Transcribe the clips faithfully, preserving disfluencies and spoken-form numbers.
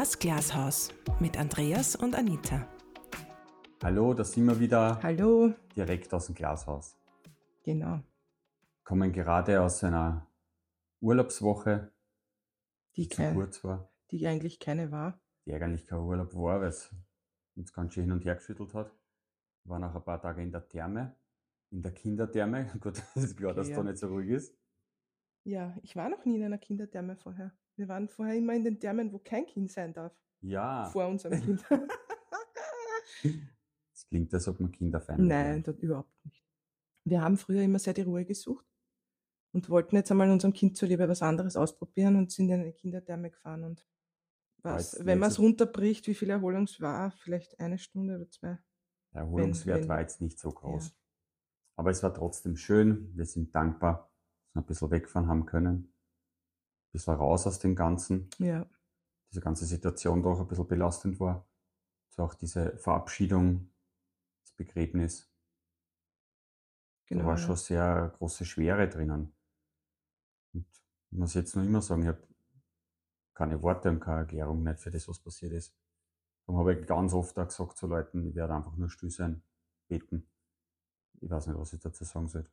Das Glashaus mit Andreas und Anita. Hallo, da sind wir wieder. Hallo. Direkt aus dem Glashaus. Genau. Kommen gerade aus einer Urlaubswoche, die, die kein, zu kurz war. Die eigentlich keine war. Die eigentlich kein Urlaub war, weil es uns ganz schön hin und her geschüttelt hat. Wir waren auch ein paar Tage in der Therme, in der Kindertherme. Gut, es ist klar, okay, dass ja. da nicht so ruhig ist. Ja, ich war noch nie in einer Kindertherme vorher. Wir waren vorher immer in den Thermen, wo kein Kind sein darf. Ja. Vor unserem Kind. Das klingt, als ob man Kinderfeindlich Nein, das überhaupt nicht. Wir haben früher immer sehr die Ruhe gesucht und wollten jetzt einmal unserem Kind zuliebe was anderes ausprobieren und sind in eine Kindertherme gefahren. Und was, wenn man es runterbricht, wie viel Erholungs war, vielleicht eine Stunde oder zwei. Der Erholungswert wenn, wenn, war jetzt nicht so groß. Ja. Aber es war trotzdem schön. Wir sind dankbar, dass wir ein bisschen wegfahren haben können. Ein bisschen raus aus dem Ganzen. Ja. Diese ganze Situation doch ein bisschen belastend war. So auch diese Verabschiedung, das Begräbnis. Genau, da war ja. schon sehr große Schwere drinnen. Und ich muss jetzt noch immer sagen, ich habe keine Worte und keine Erklärung nicht für das, was passiert ist. Darum habe ich ganz oft auch gesagt zu Leuten, ich werde einfach nur still sein, beten. Ich weiß nicht, was ich dazu sagen soll.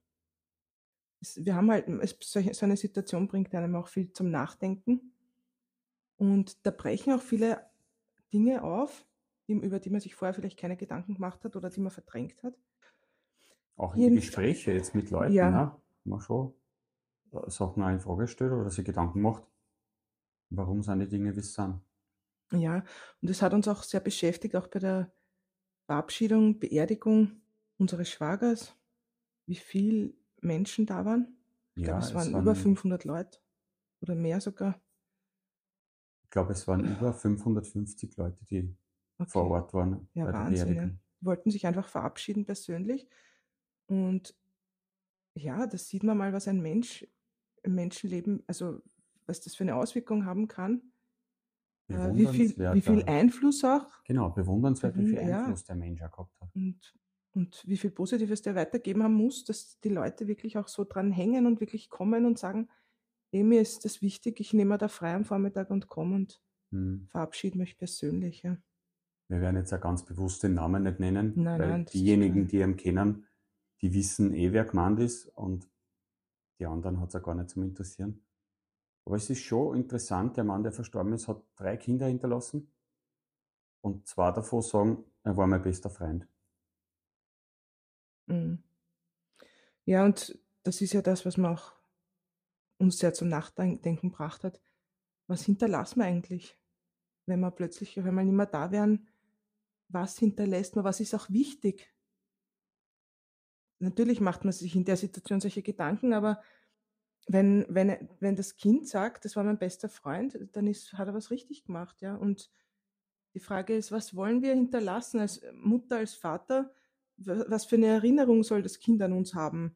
Wir haben halt, so eine Situation bringt einem auch viel zum Nachdenken. Und da brechen auch viele Dinge auf, über die man sich vorher vielleicht keine Gedanken gemacht hat oder die man verdrängt hat. Auch in die Gespräche jetzt mit Leuten, ja. ne? Man schon Sachen auch in Frage stellt oder sich Gedanken macht, warum sind die Dinge, wie sie sind. Ja, und das hat uns auch sehr beschäftigt, auch bei der Verabschiedung, Beerdigung unseres Schwagers, wie viele Menschen da waren. Ich ja, glaube, es waren, es waren über fünfhundert Leute oder mehr sogar. Ich glaube, es waren über fünfhundertfünfzig Leute, die okay. vor Ort waren ja, bei Wahnsinn, der Beerdigung. Ja. Die wollten sich einfach verabschieden persönlich. Und ja, da sieht man mal, was ein Mensch im Menschenleben, also was das für eine Auswirkung haben kann. Äh, wie, viel, wie viel Einfluss auch. Genau, bewundernswert, wie viel Einfluss ja. der Mensch auch gehabt hat. Und, und wie viel Positives der weitergeben haben muss, dass die Leute wirklich auch so dran hängen und wirklich kommen und sagen, hey, mir ist das wichtig, ich nehme da frei am Vormittag und komme und hm. verabschiede mich persönlich. Ja. Wir werden jetzt auch ganz bewusst den Namen nicht nennen, nein, weil nein, diejenigen, die ihn kennen, die wissen eh, wer gemeint ist und die anderen hat es auch gar nicht zum Interessieren. Aber es ist schon interessant, der Mann, der verstorben ist, hat drei Kinder hinterlassen und zwei davon sagen, er war mein bester Freund. Mhm. Ja, und das ist ja das, was man auch uns sehr zum Nachdenken gebracht hat. Was hinterlassen wir eigentlich, wenn wir plötzlich, wenn wir nicht mehr da wären? Was hinterlässt man? Was ist auch wichtig? Natürlich macht man sich in der Situation solche Gedanken, aber wenn, wenn, wenn das Kind sagt, das war mein bester Freund, dann ist, hat er was richtig gemacht. Ja? Und die Frage ist, was wollen wir hinterlassen als Mutter, als Vater? Was für eine Erinnerung soll das Kind an uns haben?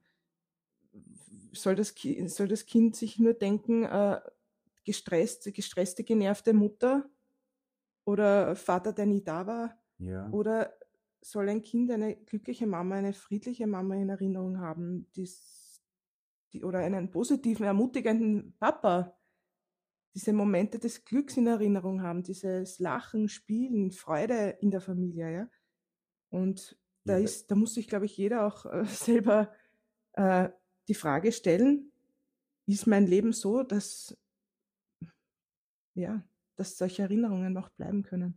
Soll das, soll das Kind sich nur denken, äh, gestresst, gestresste, genervte Mutter oder Vater, der nie da war? Ja. Oder soll ein Kind eine glückliche Mama, eine friedliche Mama in Erinnerung haben, die's, die, oder einen positiven, ermutigenden Papa, diese Momente des Glücks in Erinnerung haben, dieses Lachen, Spielen, Freude in der Familie. Ja? Und da, ja. ist, da muss sich, glaube ich, jeder auch äh, selber äh, die Frage stellen, ist mein Leben so, dass, ja, dass solche Erinnerungen noch bleiben können?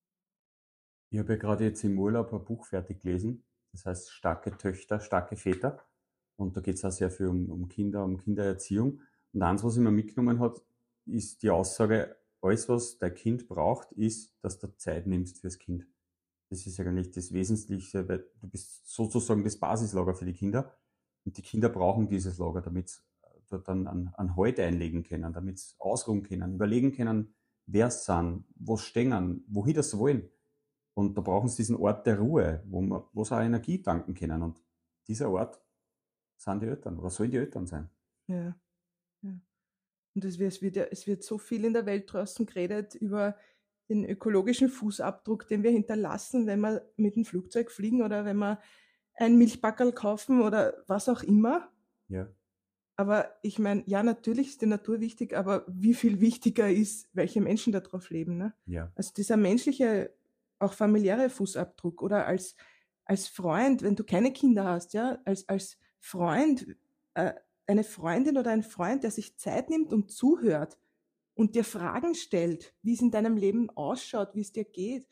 Ich habe ja gerade jetzt im Urlaub ein Buch fertig gelesen, das heißt Starke Töchter, starke Väter. Und da geht es auch sehr viel um, um Kinder, um Kindererziehung. Und eins, was ich mir mitgenommen hat, ist die Aussage, alles, was dein Kind braucht, ist, dass du Zeit nimmst fürs Kind. Das ist eigentlich das Wesentliche, weil du bist sozusagen das Basislager für die Kinder. Und die Kinder brauchen dieses Lager, damit sie dort dann an, an Halt einlegen können, damit sie ausruhen können, überlegen können, wer sie sind, wo sie stehen, wohin das wollen. Und da brauchen sie diesen Ort der Ruhe, wo, man, wo sie auch Energie tanken können. Und dieser Ort sind die Eltern oder sollen die Eltern sein. Ja, ja. Und es wird, es, wird, es wird so viel in der Welt draußen geredet über den ökologischen Fußabdruck, den wir hinterlassen, wenn wir mit dem Flugzeug fliegen oder wenn wir ein Milchpackerl kaufen oder was auch immer. Ja. Aber ich meine, ja, natürlich ist die Natur wichtig, aber wie viel wichtiger ist, welche Menschen da drauf leben, ne? Ja. Also dieser menschliche, auch familiäre Fußabdruck oder als, als Freund, wenn du keine Kinder hast, ja, als, als Freund, äh, eine Freundin oder ein Freund, der sich Zeit nimmt und zuhört und dir Fragen stellt, wie es in deinem Leben ausschaut, wie es dir geht,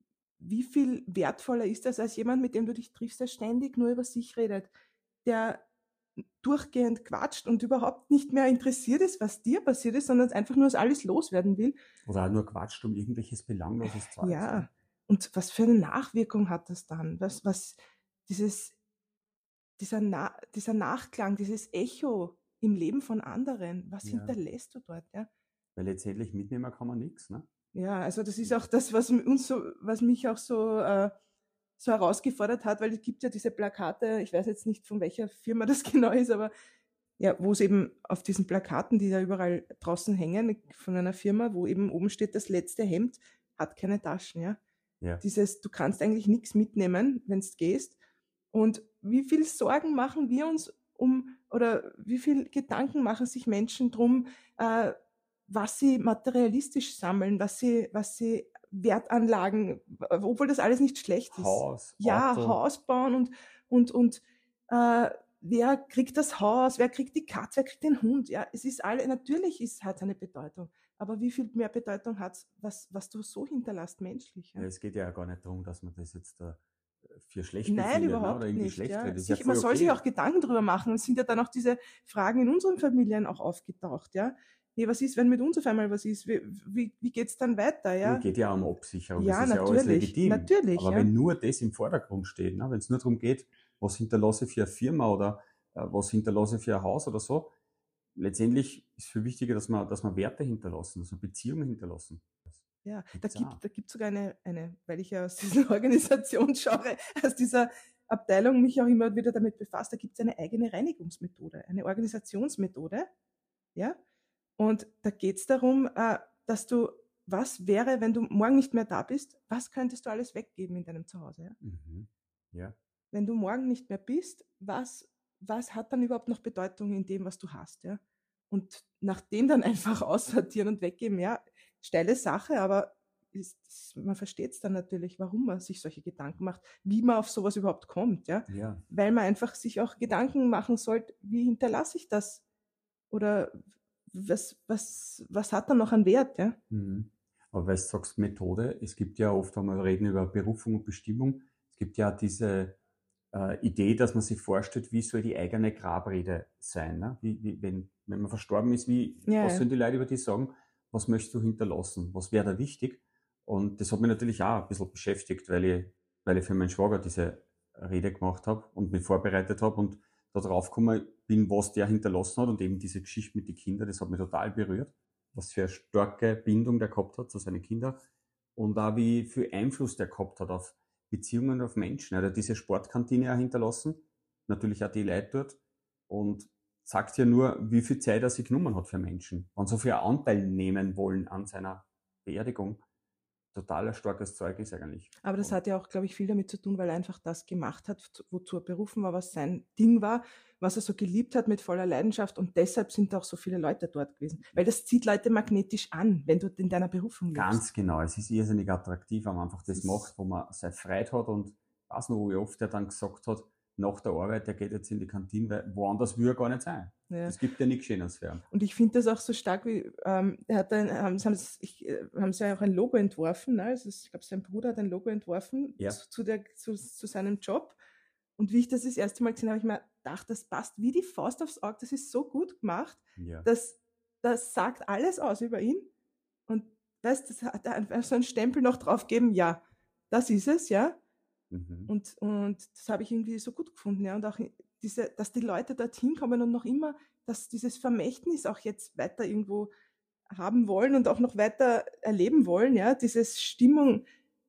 wie viel wertvoller ist das als jemand, mit dem du dich triffst, der ständig nur über sich redet, der durchgehend quatscht und überhaupt nicht mehr interessiert ist, was dir passiert ist, sondern einfach nur das alles loswerden will. Oder auch nur quatscht um irgendwelches belangloses Zeug. Ja, und was für eine Nachwirkung hat das dann? Was, was dieses, dieser, Na, dieser Nachklang, dieses Echo im Leben von anderen, was Ja. hinterlässt du dort? Ja? Weil letztendlich mitnehmen kann man nichts, ne? Ja, also das ist auch das, was uns so, was mich auch so, äh, so herausgefordert hat, weil es gibt ja diese Plakate, ich weiß jetzt nicht, von welcher Firma das genau ist, aber ja, wo es eben auf diesen Plakaten, die da überall draußen hängen, von einer Firma, wo eben oben steht, das letzte Hemd hat keine Taschen, ja. Ja. Dieses, du kannst eigentlich nichts mitnehmen, wenn du gehst. Und wie viel Sorgen machen wir uns um, oder wie viel Gedanken machen sich Menschen drum, äh, was sie materialistisch sammeln, was sie, was sie Wertanlagen, obwohl das alles nicht schlecht ist. Haus, Ja, Auto. Haus bauen und, und, und äh, wer kriegt das Haus, wer kriegt die Katze, wer kriegt den Hund. Ja, es ist alle, natürlich ist, hat es eine Bedeutung. Aber wie viel mehr Bedeutung hat es, was, was du so hinterlässt menschlich? Ja? Ja, es geht ja gar nicht darum, dass man das jetzt da für schlecht Nein, befindet, ne? überhaupt Oder irgendwie nicht. schlecht Ja. redet. Das ist Sich, ja man voll soll okay. sich auch Gedanken darüber machen. Es sind ja dann auch diese Fragen in unseren Familien auch aufgetaucht. Ja? Nee, was ist, wenn mit uns auf einmal was ist? Wie, wie, wie geht es dann weiter? Ja, Es geht ja um Absicherung, ja, das ist ja alles natürlich, legitim. natürlich, Aber ja. wenn nur das im Vordergrund steht, ne? Wenn es nur darum geht, was hinterlasse ich für eine Firma oder äh, was hinterlasse ich für ein Haus oder so, letztendlich ist viel wichtiger, dass man, dass man Werte hinterlassen, dass man Beziehungen hinterlassen. Ja, da Gibt's gibt auch. da gibt sogar eine, eine, weil ich ja aus dieser Organisationsgenre, aus dieser Abteilung mich auch immer wieder damit befasst, da gibt es eine eigene Reinigungsmethode, eine Organisationsmethode, ja, und da geht es darum, äh, dass du, was wäre, wenn du morgen nicht mehr da bist, was könntest du alles weggeben in deinem Zuhause, ja? Mhm. Ja. Wenn du morgen nicht mehr bist, was, was hat dann überhaupt noch Bedeutung in dem, was du hast, ja? Und nach dem dann einfach aussortieren und weggeben, ja, steile Sache, aber ist, man versteht es dann natürlich, warum man sich solche Gedanken macht, wie man auf sowas überhaupt kommt, ja? Ja. Weil man einfach sich auch Gedanken machen sollte, wie hinterlasse ich das? Oder was, was, was hat dann noch an Wert, ja? Mhm. Aber weil du sagst Methode, es gibt ja oft, wenn wir reden über Berufung und Bestimmung, es gibt ja diese äh, Idee, dass man sich vorstellt, wie soll die eigene Grabrede sein. Ne? Wie, wie, wenn, wenn man verstorben ist, wie, Ja, was ja. sollen die Leute über dich sagen? Was möchtest du hinterlassen? Was wäre da wichtig? Und das hat mich natürlich auch ein bisschen beschäftigt, weil ich, weil ich für meinen Schwager diese Rede gemacht habe und mich vorbereitet habe und da drauf gekommen bin, was der hinterlassen hat und eben diese Geschichte mit den Kindern, das hat mich total berührt, was für eine starke Bindung der gehabt hat zu seinen Kindern und auch wie viel Einfluss der gehabt hat auf Beziehungen, auf Menschen. Er hat diese Sportkantine auch hinterlassen, natürlich auch die Leute dort und sagt ja nur, wie viel Zeit er sich genommen hat für Menschen. Wenn so viel Anteil nehmen wollen an seiner Beerdigung, total ein starkes Zeug ist eigentlich. Aber das hat ja auch, glaube ich, viel damit zu tun, weil er einfach das gemacht hat, wozu er berufen war, was sein Ding war, was er so geliebt hat mit voller Leidenschaft und deshalb sind auch so viele Leute dort gewesen. Weil das zieht Leute magnetisch an, wenn du in deiner Berufung lebst. Ganz genau, es ist irrsinnig attraktiv, wenn man einfach das Es ist- macht, wo man seine Freude hat und ich weiß noch, wie oft er dann gesagt hat, nach der Arbeit, der geht jetzt in die Kantine, weil woanders will er gar nicht sein. Ja. Es gibt ja nichts Schönes für ihn. Und ich finde das auch so stark, wie ähm, er hat ein, haben, haben, sie- ich, äh, haben sie ja auch ein Logo entworfen. Ne? Also ich glaube, sein Bruder hat ein Logo entworfen Ja. zu, zu, der, zu, zu seinem Job. Und wie ich das das erste Mal gesehen habe, habe ich mir gedacht, das passt wie die Faust aufs Auge. Das ist so gut gemacht. Ja. Das, das sagt alles aus über ihn. Und weißt, das hat er einfach so einen Stempel noch draufgeben. Ja, das ist es, ja. Mhm. Und, und das habe ich irgendwie so gut gefunden, ja. Und auch diese, dass die Leute dorthin kommen und noch immer, dass dieses Vermächtnis auch jetzt weiter irgendwo haben wollen und auch noch weiter erleben wollen, ja, diese Stimmung,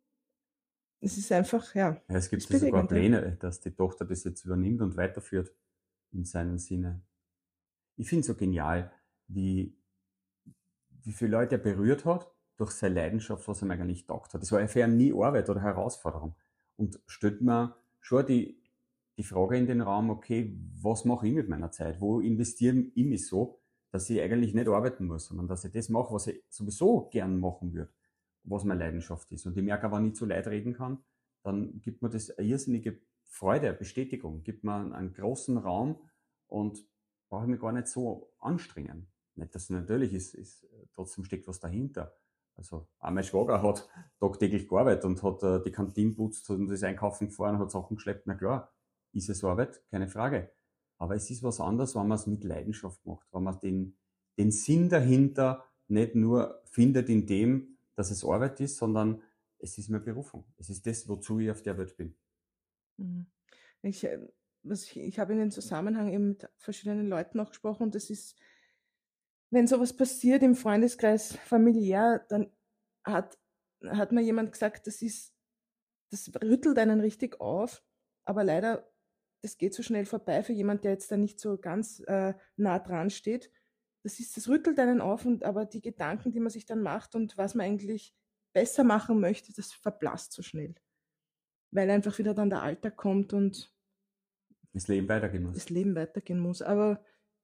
es ist einfach, ja. Ja, es gibt ist ja sogar bewegend, ja. Pläne, dass die Tochter das jetzt übernimmt und weiterführt in seinem Sinne. Ich finde es so genial, wie, wie viele Leute er berührt hat durch seine Leidenschaft, was ihm eigentlich taugt hat. Das war ja für ihn nie Arbeit oder Herausforderung. Und stellt mir schon die, die Frage in den Raum, okay, was mache ich mit meiner Zeit? Wo investiere ich mich so, dass ich eigentlich nicht arbeiten muss, sondern dass ich das mache, was ich sowieso gern machen würde, was meine Leidenschaft ist. Und ich merke, wenn ich zu Leid reden kann, dann gibt mir das eine irrsinnige Freude, eine Bestätigung, gibt mir einen, einen großen Raum und brauche ich mich gar nicht so anstrengen. Nicht, dass es natürlich ist, ist, trotzdem steckt was dahinter. Also auch mein Schwager hat tagtäglich gearbeitet und hat äh, die Kantine putzt und das Einkaufen gefahren, hat Sachen geschleppt. Na klar, ist es Arbeit, keine Frage. Aber es ist was anderes, wenn man es mit Leidenschaft macht, wenn man den, den Sinn dahinter nicht nur findet in dem, dass es Arbeit ist, sondern es ist meine Berufung. Es ist das, wozu ich auf der Welt bin. Mhm. Ich, äh, was ich, ich habe in dem Zusammenhang eben mit verschiedenen Leuten auch gesprochen und das ist, wenn sowas passiert im Freundeskreis familiär, dann hat, hat mir jemand gesagt, das ist, das rüttelt einen richtig auf, aber leider, das geht so schnell vorbei für jemand, der jetzt da nicht so ganz äh, nah dran steht. Das ist, das rüttelt einen auf und aber die Gedanken, die man sich dann macht und was man eigentlich besser machen möchte, das verblasst so schnell. Weil einfach wieder dann der Alltag kommt und Das Leben weitergehen muss. das Leben weitergehen muss. Aber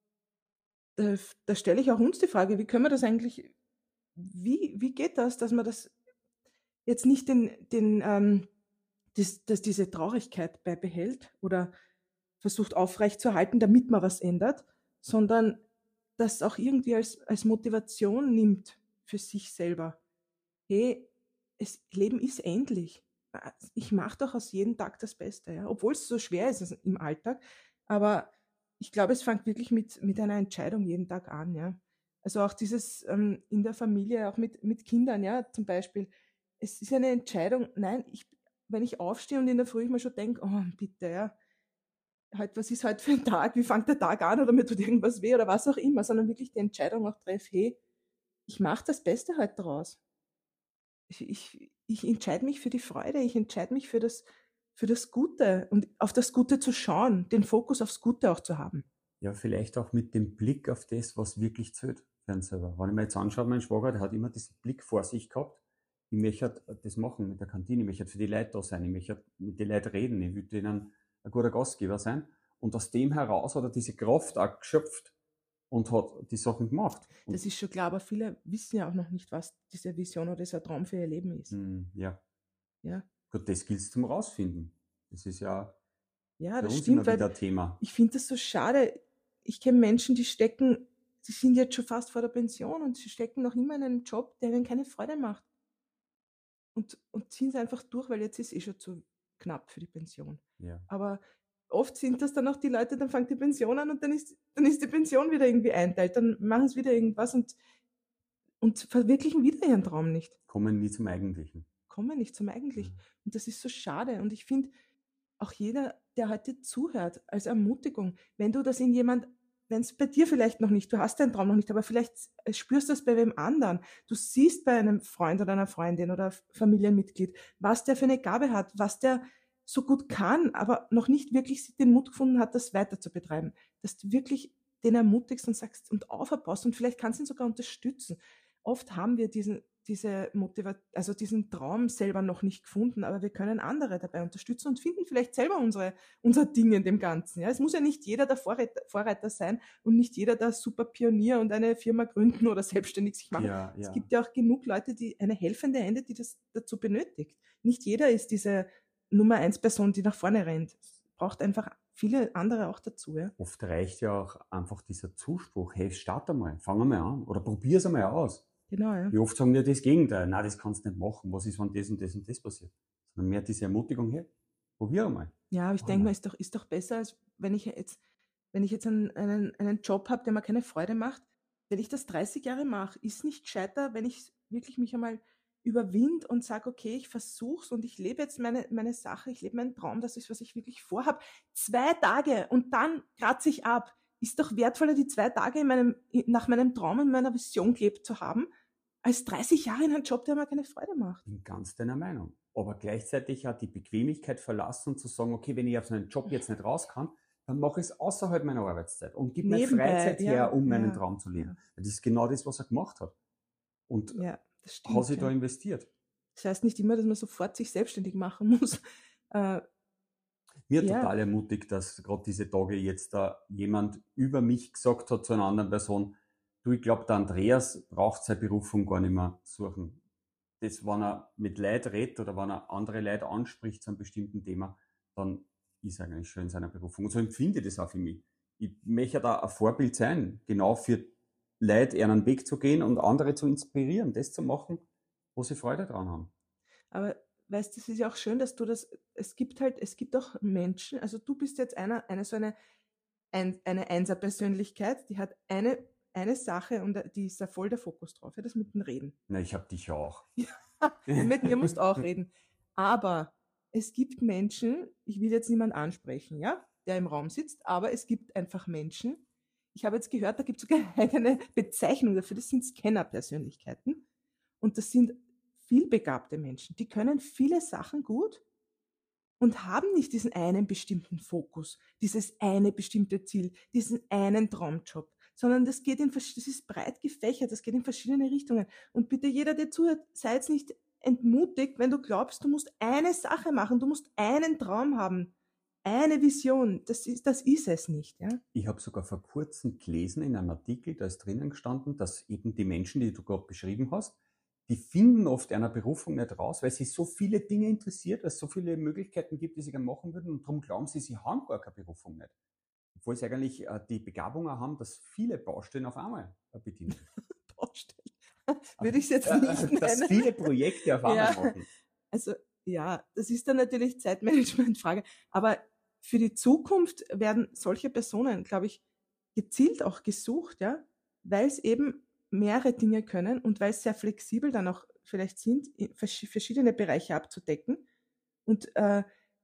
da, da stelle ich auch uns die Frage, wie können wir das eigentlich, wie, wie geht das, dass man das jetzt nicht den, den, ähm, das, dass diese Traurigkeit beibehält oder versucht aufrechtzuerhalten, damit man was ändert, sondern das auch irgendwie als, als Motivation nimmt für sich selber. Hey, das Leben ist endlich. Ich mache doch aus jedem Tag das Beste, ja? Obwohl es so schwer ist im Alltag. Aber ich glaube, es fängt wirklich mit, mit einer Entscheidung jeden Tag an. Ja? Also auch dieses ähm, in der Familie, auch mit, mit Kindern, ja, zum Beispiel. Es ist eine Entscheidung, nein, ich, wenn ich aufstehe und in der Früh ich mir schon denke, oh bitte, ja, halt, was ist heute für ein Tag, wie fängt der Tag an oder mir tut irgendwas weh oder was auch immer, sondern wirklich die Entscheidung auch treffe, hey, ich mache das Beste heute draus. Ich, ich, ich entscheide mich für die Freude, ich entscheide mich für das, für das Gute und auf das Gute zu schauen, den Fokus aufs Gute auch zu haben. Ja, vielleicht auch mit dem Blick auf das, was wirklich zählt für einen selber. Wenn ich mir jetzt anschaue, mein Schwager, der hat immer diesen Blick vor sich gehabt. Ich möchte das machen mit der Kantine, ich möchte für die Leute da sein, ich möchte mit den Leuten reden, ich will ihnen ein guter Gastgeber sein. Und aus dem heraus hat er diese Kraft auch geschöpft und hat die Sachen gemacht. Und Das ist schon klar, aber viele wissen ja auch noch nicht, was diese Vision oder dieser Traum für ihr Leben ist. Hm, ja. Ja, Gut, das gilt es zum Rausfinden. Das ist ja ja für das uns stimmt, immer weil wieder ein Thema. ich finde das so schade. Ich kenne Menschen, die stecken, sie sind jetzt schon fast vor der Pension und sie stecken noch immer in einem Job, der ihnen keine Freude macht. Und, und ziehen es einfach durch, weil jetzt ist eh schon zu knapp für die Pension. Ja. Aber oft sind das dann auch die Leute, dann fängt die Pension an und dann ist, dann ist die Pension wieder irgendwie einteilt, dann machen sie wieder irgendwas und, und verwirklichen wieder ihren Traum nicht, Kommen nie zum Eigentlichen. kommen nicht zum Eigentlichen. Mhm. Und das ist so schade. Und ich finde, auch jeder, der heute zuhört, als Ermutigung, wenn du das in jemand, wenn es bei dir vielleicht noch nicht, du hast deinen Traum noch nicht, aber vielleicht spürst du das bei wem anderen. Du siehst bei einem Freund oder einer Freundin oder Familienmitglied, was der für eine Gabe hat, was der so gut kann, aber noch nicht wirklich den Mut gefunden hat, das weiter zu betreiben. Dass du wirklich den ermutigst und sagst und auferbaust und vielleicht kannst du ihn sogar unterstützen. Oft haben wir diesen, diese Motivation, also diesen Traum selber noch nicht gefunden, aber wir können andere dabei unterstützen und finden vielleicht selber unsere, unser Ding in dem Ganzen. Ja? Es muss ja nicht jeder der Vorreiter, Vorreiter sein und nicht jeder der super Pionier und eine Firma gründen oder selbstständig sich machen. Ja, Es ja. gibt ja auch genug Leute, die eine helfende Hände, die das dazu benötigt. Nicht jeder ist diese Nummer eins Person, die nach vorne rennt. Es braucht einfach viele andere auch dazu. Ja? Oft reicht ja auch einfach dieser Zuspruch, hey, start einmal, fang einmal an oder probier es einmal aus. Genau, ja. Wie oft sagen wir das Gegenteil? Nein, das kannst du nicht machen. Was ist, wenn das und das und das passiert? Sondern mehr diese Ermutigung, hey, probier einmal. Ja, aber ich Mach denke mal, einmal. ist doch, ist doch besser, als wenn ich jetzt, wenn ich jetzt einen, einen, einen Job habe, der mir keine Freude macht. Wenn ich das dreißig Jahre mache, ist nicht gescheiter, wenn ich wirklich mich einmal überwind und sage, okay, ich versuch's und ich lebe jetzt meine, meine Sache, ich lebe meinen Traum, das ist, was ich wirklich vorhabe. Zwei Tage und dann kratze ich ab. Ist doch wertvoller, die zwei Tage in meinem, nach meinem Traum und meiner Vision gelebt zu haben, als dreißig Jahre in einem Job, der mir keine Freude macht. Bin ganz deiner Meinung. Aber gleichzeitig auch die Bequemlichkeit verlassen und zu sagen, okay, wenn ich auf so einen Job jetzt nicht raus kann, dann mache ich es außerhalb meiner Arbeitszeit und gib mir Nebenbei, Freizeit ja, her, um meinen ja, Traum zu leben. ja. Das ist genau das, was er gemacht hat. Und Ja, das hat stimmt. sich da Ja. investiert. Das heißt nicht immer, dass man sofort sich selbstständig machen muss. Äh, Mir Ja. total ermutigt, dass gerade diese Tage jetzt da jemand über mich gesagt hat zu einer anderen Person, du, ich glaube, der Andreas braucht seine Berufung gar nicht mehr suchen. Das, wenn er mit Leuten redet oder wenn er andere Leute anspricht zu einem bestimmten Thema, dann ist er eigentlich schon in seiner Berufung. Und so empfinde ich das auch für mich. Ich möchte da ein Vorbild sein, genau für Leute einen Weg zu gehen und andere zu inspirieren, das zu machen, wo sie Freude dran haben. Aber weißt du, es ist ja auch schön, dass du das, es gibt halt, es gibt auch Menschen, also du bist jetzt einer, eine so eine, ein, eine Einser-Persönlichkeit, die hat eine, eine Sache und die ist da voll der Fokus drauf, ja, das mit dem Reden. Na, ich hab dich ja auch. Mit mir musst du auch reden. Aber es gibt Menschen, ich will jetzt niemanden ansprechen, ja, der im Raum sitzt, aber es gibt einfach Menschen, ich habe jetzt gehört, da gibt es sogar eine Bezeichnung dafür, das sind Scanner-Persönlichkeiten. Und das sind vielbegabte Menschen, die können viele Sachen gut und haben nicht diesen einen bestimmten Fokus, dieses eine bestimmte Ziel, diesen einen Traumjob, sondern das geht in, das ist breit gefächert, das geht in verschiedene Richtungen. Und bitte jeder, der zuhört, sei jetzt nicht entmutigt, wenn du glaubst, du musst eine Sache machen, du musst einen Traum haben, eine Vision. Das ist, das ist es nicht. Ja? Ich habe sogar vor kurzem gelesen in einem Artikel, da ist drinnen gestanden, dass eben die Menschen, die du gerade beschrieben hast, die finden oft einer Berufung nicht raus, weil sie so viele Dinge interessiert, weil es so viele Möglichkeiten gibt, die sie gerne machen würden, und darum glauben sie, sie haben gar keine Berufung nicht. Obwohl sie eigentlich äh, die Begabung auch haben, dass viele Baustellen auf einmal äh, bedienen. Baustellen. Würde ich es jetzt nicht nennen. Dass viele Projekte auf einmal Ja. machen. Also ja, das ist dann natürlich Zeitmanagement-Frage. Aber für die Zukunft werden solche Personen, glaube ich, gezielt auch gesucht, ja, weil es eben mehrere Dinge können und weil es sehr flexibel dann auch vielleicht sind, vers- verschiedene Bereiche abzudecken. Und äh,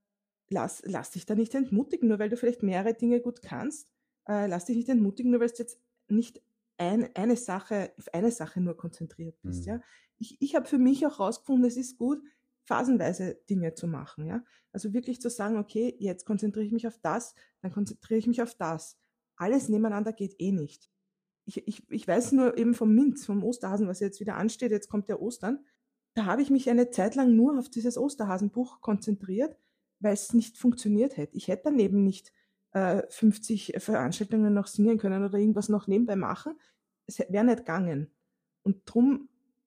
lass, lass dich da nicht entmutigen, nur weil du vielleicht mehrere Dinge gut kannst. Äh, lass dich nicht entmutigen, nur weil du jetzt nicht ein, eine Sache, auf eine Sache nur konzentriert bist. Mhm. Ja? Ich, ich habe für mich auch rausgefunden, es ist gut, phasenweise Dinge zu machen. Ja? Also wirklich zu sagen, okay, jetzt konzentriere ich mich auf das, dann konzentriere ich mich auf das. Alles nebeneinander geht eh nicht. Ich, ich, ich weiß nur eben vom Minz, vom Osterhasen, was jetzt wieder ansteht, jetzt kommt der Ostern. Da habe ich mich eine Zeit lang nur auf dieses Osterhasenbuch konzentriert, weil es nicht funktioniert hätte. Ich hätte daneben nicht äh, fünfzig Veranstaltungen noch singen können oder irgendwas noch nebenbei machen. Es wäre nicht gegangen. Und darum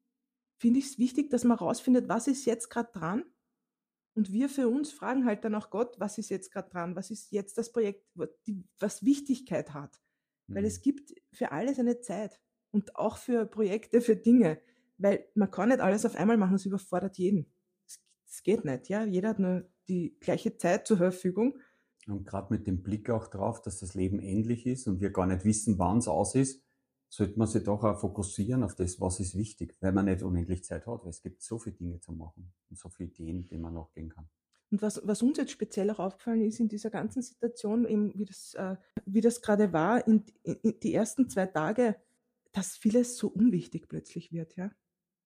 finde ich es wichtig, dass man rausfindet, was ist jetzt gerade dran. Und wir für uns fragen halt dann auch Gott, was ist jetzt gerade dran? Was ist jetzt das Projekt, was Wichtigkeit hat? Weil Mhm. es gibt für alles eine Zeit und auch für Projekte, für Dinge. Weil man kann nicht alles auf einmal machen, das überfordert jeden. Das geht nicht, ja. Jeder hat nur die gleiche Zeit zur Verfügung. Und gerade mit dem Blick auch drauf, dass das Leben endlich ist und wir gar nicht wissen, wann es aus ist, sollte man sich doch auch fokussieren auf das, was ist wichtig, weil man nicht unendlich Zeit hat, weil es gibt so viele Dinge zu machen und so viele Ideen, denen man nachgehen kann. Und was, was uns jetzt speziell auch aufgefallen ist in dieser ganzen Situation, eben wie das, äh, wie das gerade war, in, in die ersten zwei Tage, dass vieles so unwichtig plötzlich wird, ja.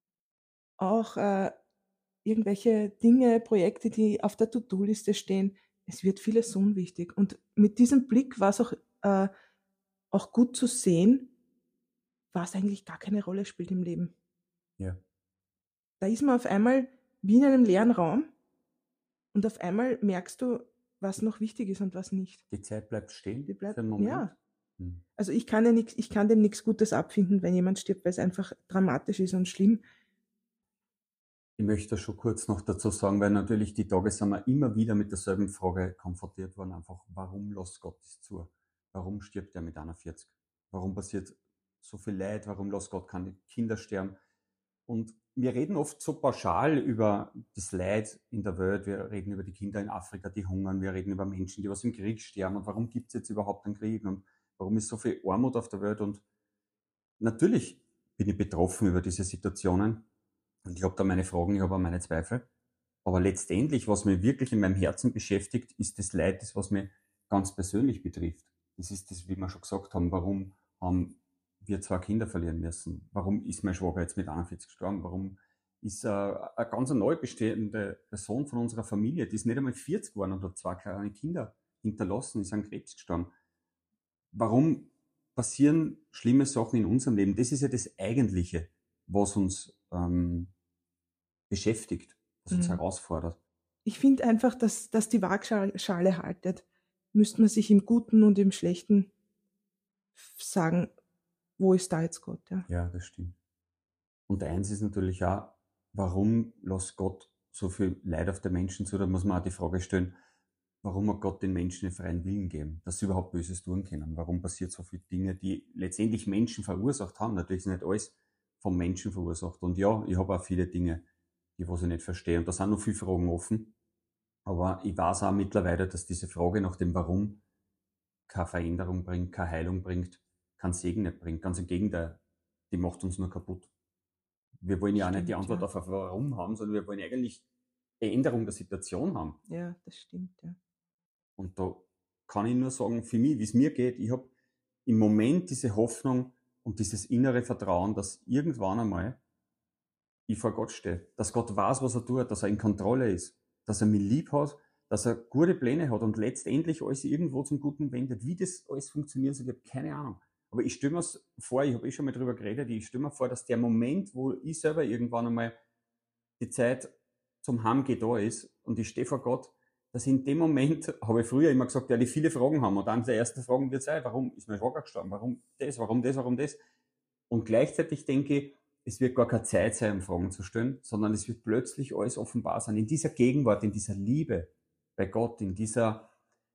Auch äh, irgendwelche Dinge, Projekte, die auf der To-Do-Liste stehen, es wird vieles so unwichtig. Und mit diesem Blick war es auch, äh, auch gut zu sehen, was eigentlich gar keine Rolle spielt im Leben. Ja. Da ist man auf einmal wie in einem leeren Raum und auf einmal merkst du, was noch wichtig ist und was nicht. Die Zeit bleibt stehen Die bleibt, für einen Moment. ja. Hm. Also ich kann, ja nix, ich kann dem nichts Gutes abfinden, wenn jemand stirbt, weil es einfach dramatisch ist und schlimm. Ich möchte schon kurz noch dazu sagen, weil natürlich die Tage sind wir immer wieder mit derselben Frage konfrontiert worden, einfach, warum lässt Gott das zu? Warum stirbt er mit einundvierzig? Warum passiert so viel Leid? Warum lässt Gott keine Kinder sterben? Und wir reden oft so pauschal über das Leid in der Welt, wir reden über die Kinder in Afrika, die hungern, wir reden über Menschen, die was im Krieg sterben und warum gibt es jetzt überhaupt einen Krieg und warum ist so viel Armut auf der Welt? Und natürlich bin ich betroffen über diese Situationen. Und ich habe da meine Fragen, ich habe auch meine Zweifel. Aber letztendlich, was mich wirklich in meinem Herzen beschäftigt, ist das Leid, das was mich ganz persönlich betrifft. Das ist das, wie wir schon gesagt haben, warum haben wir zwei Kinder verlieren müssen? Warum ist mein Schwager jetzt mit einundvierzig gestorben? Warum ist äh, eine ganz neu bestehende Person von unserer Familie, die ist nicht einmal vierzig geworden und hat zwei kleine Kinder hinterlassen, ist an Krebs gestorben? Warum passieren schlimme Sachen in unserem Leben? Das ist ja das Eigentliche, was uns ähm, beschäftigt, was uns Mhm. herausfordert. ich finde einfach, dass, dass die Waagschale haltet. Müsste man sich im Guten und im Schlechten sagen, wo ist da jetzt Gott? Ja, Ja, das stimmt. Und eins ist natürlich auch, warum lässt Gott so viel Leid auf den Menschen zu? Da muss man auch die Frage stellen, warum hat Gott den Menschen den freien Willen gegeben, dass sie überhaupt Böses tun können? Warum passiert so viele Dinge, die letztendlich Menschen verursacht haben? Natürlich ist nicht alles vom Menschen verursacht. Und ja, ich habe auch viele Dinge, die was ich nicht verstehe. Und da sind noch viele Fragen offen. Aber ich weiß auch mittlerweile, dass diese Frage nach dem Warum keine Veränderung bringt, keine Heilung bringt, keinen Segen nicht bringt. Ganz im Gegenteil, die macht uns nur kaputt. Wir wollen ja auch nicht die stimmt, Antwort ja. auf ein Warum haben, sondern wir wollen eigentlich eine Änderung der Situation haben. Ja, das stimmt, ja. Und da kann ich nur sagen, für mich, wie es mir geht, ich habe im Moment diese Hoffnung und dieses innere Vertrauen, dass irgendwann einmal ich vor Gott stehe, dass Gott weiß, was er tut, dass er in Kontrolle ist, dass er mich lieb hat, dass er gute Pläne hat und letztendlich alles irgendwo zum Guten wendet. Wie das alles funktioniert, so, ich habe keine Ahnung. Aber ich stelle mir vor, ich habe eh schon mal drüber geredet, ich stelle mir vor, dass der Moment, wo ich selber irgendwann einmal die Zeit zum Heimgehen da ist und ich stehe vor Gott, dass in dem Moment, habe ich früher immer gesagt, ja, die viele Fragen haben. Und dann der erste Fragen wird sein, warum ist mein Schwager gestorben? Warum das? Warum das? Warum das? Und gleichzeitig denke ich, es wird gar keine Zeit sein, um Fragen zu stellen, sondern es wird plötzlich alles offenbar sein. In dieser Gegenwart, in dieser Liebe bei Gott, in dieser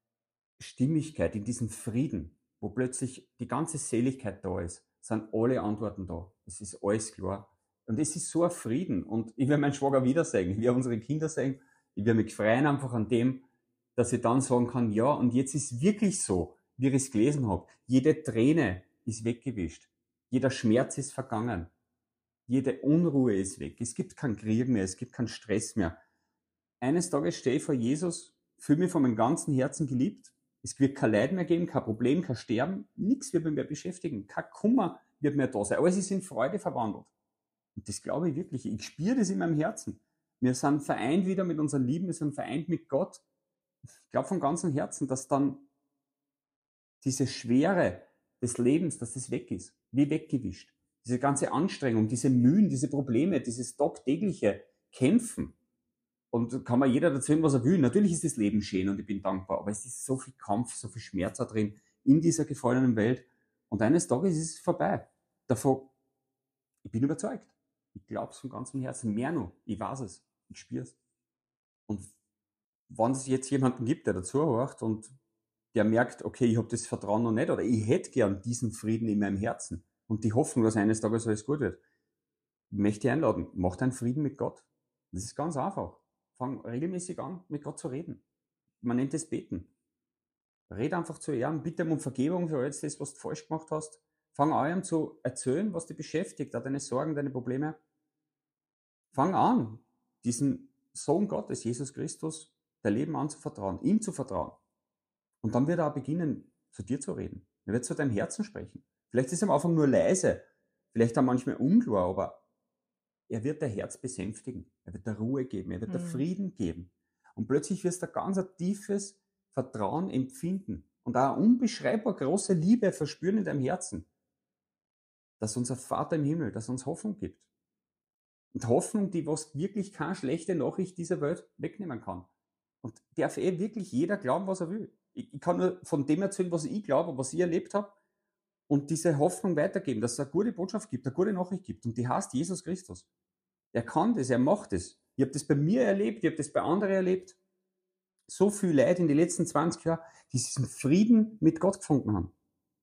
Stimmigkeit, in diesem Frieden, wo plötzlich die ganze Seligkeit da ist, sind alle Antworten da. Es ist alles klar. Und es ist so ein Frieden. Und ich werde meinen Schwager wiedersehen, ich werde unsere Kinder sehen, ich werde mich freuen einfach an dem, dass ich dann sagen kann, ja, und jetzt ist wirklich so, wie ich es gelesen habe. Jede Träne ist weggewischt. Jeder Schmerz ist vergangen. Jede Unruhe ist weg. Es gibt keinen Krieg mehr, es gibt keinen Stress mehr. Eines Tages stehe ich vor Jesus, fühle mich von meinem ganzen Herzen geliebt. Es wird kein Leid mehr geben, kein Problem, kein Sterben. Nichts wird mich mehr beschäftigen. Kein Kummer wird mehr da sein. Alles ist in Freude verwandelt. Und das glaube ich wirklich. Ich spüre das in meinem Herzen. Wir sind vereint wieder mit unseren Lieben, wir sind vereint mit Gott. Ich glaube von ganzem Herzen, dass dann diese Schwere des Lebens, dass das weg ist, wie weggewischt. Diese ganze Anstrengung, diese Mühen, diese Probleme, dieses tagtägliche Kämpfen. Und kann man jeder erzählen, was er will. Natürlich ist das Leben schön und ich bin dankbar, aber es ist so viel Kampf, so viel Schmerz da drin in dieser gefallenen Welt. Und eines Tages ist es vorbei. Davon, ich bin überzeugt. Ich glaube es von ganzem Herzen. Mehr noch. Ich weiß es. Ich spüre es. Und wenn es jetzt jemanden gibt, der dazuhört und der merkt, okay, ich habe das Vertrauen noch nicht oder ich hätte gern diesen Frieden in meinem Herzen und die Hoffnung, dass eines Tages alles gut wird, möchte ich einladen, mach deinen Frieden mit Gott. Das ist ganz einfach. Fang regelmäßig an, mit Gott zu reden. Man nennt es Beten. Red einfach zu ihm, bitte um Vergebung für alles das, was du falsch gemacht hast. Fang an zu erzählen, was dich beschäftigt, auch deine Sorgen, deine Probleme. Fang an, diesem Sohn Gottes, Jesus Christus, dein Leben anzuvertrauen, ihm zu vertrauen. Und dann wird er auch beginnen, zu dir zu reden. Er wird zu deinem Herzen sprechen. Vielleicht ist er am Anfang nur leise, vielleicht auch manchmal unklar, aber er wird dein Herz besänftigen. Er wird dir Ruhe geben, er wird dir Mhm. Frieden geben. Und plötzlich wirst du ein ganz ein tiefes Vertrauen empfinden und auch eine unbeschreibbar große Liebe verspüren in deinem Herzen, dass unser Vater im Himmel, dass er uns Hoffnung gibt. Und Hoffnung, die was wirklich keine schlechte Nachricht dieser Welt wegnehmen kann. Und darf eh wirklich jeder glauben, was er will. Ich, ich kann nur von dem erzählen, was ich glaube, was ich erlebt habe und diese Hoffnung weitergeben, dass es eine gute Botschaft gibt, eine gute Nachricht gibt. Und die heißt Jesus Christus. Er kann das, er macht das. Ich habe das bei mir erlebt, ich habe das bei anderen erlebt. So viel Leute in den letzten zwanzig Jahren, die diesen Frieden mit Gott gefunden haben.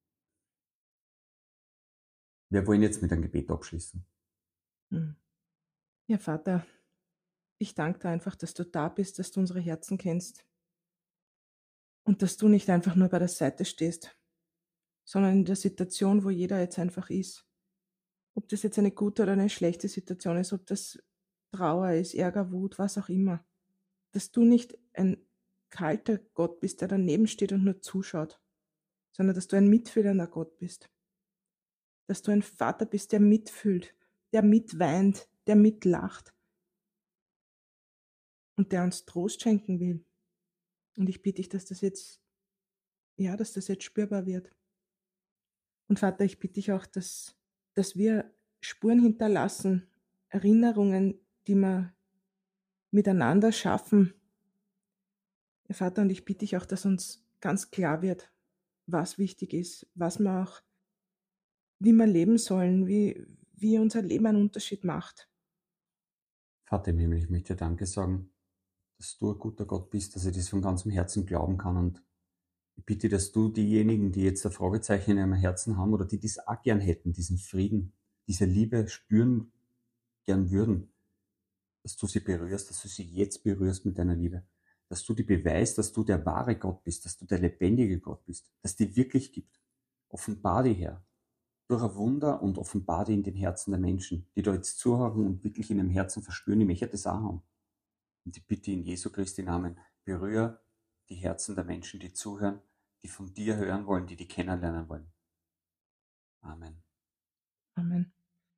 Wir wollen jetzt mit einem Gebet abschließen. Mhm. Ja, Vater, ich danke dir einfach, dass du da bist, dass du unsere Herzen kennst und dass du nicht einfach nur bei der Seite stehst, sondern in der Situation, wo jeder jetzt einfach ist. Ob das jetzt eine gute oder eine schlechte Situation ist, ob das Trauer ist, Ärger, Wut, was auch immer. Dass du nicht ein kalter Gott bist, der daneben steht und nur zuschaut, sondern dass du ein mitfühlender Gott bist. Dass du ein Vater bist, der mitfühlt, der mitweint, der mitlacht und der uns Trost schenken will. Und ich bitte dich, dass das jetzt, ja, dass das jetzt spürbar wird. Und Vater, ich bitte dich auch, dass, dass wir Spuren hinterlassen, Erinnerungen, die wir miteinander schaffen, Ja, Vater, und ich bitte dich auch, dass uns ganz klar wird, was wichtig ist, was wir auch, wie wir leben sollen, wie, wie unser Leben einen Unterschied macht. Vater im Himmel, ich möchte dir Danke sagen, dass du ein guter Gott bist, dass ich das von ganzem Herzen glauben kann. Und ich bitte, dass du diejenigen, die jetzt ein Fragezeichen in ihrem Herzen haben oder die das auch gern hätten, diesen Frieden, diese Liebe spüren gern würden, dass du sie berührst, dass du sie jetzt berührst mit deiner Liebe. Dass du dir beweist, dass du der wahre Gott bist, dass du der lebendige Gott bist, dass die wirklich gibt. Offenbar die Herr. Durch ein Wunder und offenbar die in den Herzen der Menschen, die da jetzt zuhören und wirklich in ihrem Herzen verspüren, ich möchte das auch haben. Und ich bitte in Jesu Christi Namen, berühre die Herzen der Menschen, die zuhören, die von dir hören wollen, die dich kennenlernen wollen. Amen. Amen.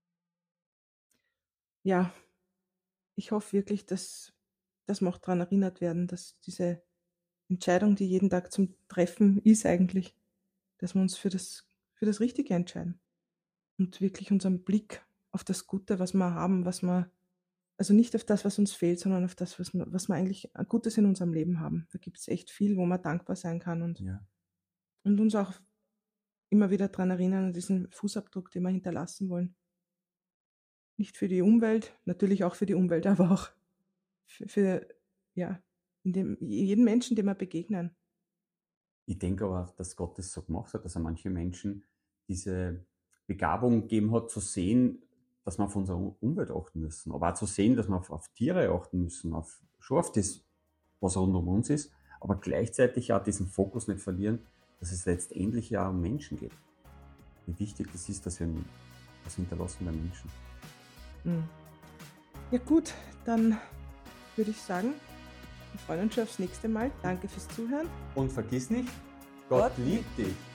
Ja, ich hoffe wirklich, dass, dass wir auch daran erinnert werden, dass diese Entscheidung, die jeden Tag zum Treffen ist eigentlich, dass wir uns für das, für das Richtige entscheiden und wirklich unseren Blick auf das Gute, was wir haben, was wir, also nicht auf das, was uns fehlt, sondern auf das, was wir, was wir eigentlich Gutes in unserem Leben haben. Da gibt es echt viel, wo man dankbar sein kann und, Ja. und uns auch immer wieder daran erinnern, an diesen Fußabdruck, den wir hinterlassen wollen. Nicht für die Umwelt, natürlich auch für die Umwelt, aber auch für, für ja, in dem, jeden Menschen, dem wir begegnen. Ich denke aber, dass Gott das so gemacht hat, dass er manche Menschen diese Begabung gegeben hat, zu sehen, dass wir auf unsere Umwelt achten müssen, aber auch zu sehen, dass wir auf, auf Tiere achten müssen, auf, schon auf das, was rund um uns ist, aber gleichzeitig auch diesen Fokus nicht verlieren, dass es letztendlich ja um Menschen geht. Wie wichtig das ist, dass wir was hinterlassen bei Menschen. Mhm. Ja gut, dann würde ich sagen, wir freuen uns schon aufs nächste Mal. Danke fürs Zuhören. Und vergiss nicht, Gott, Gott liebt dich.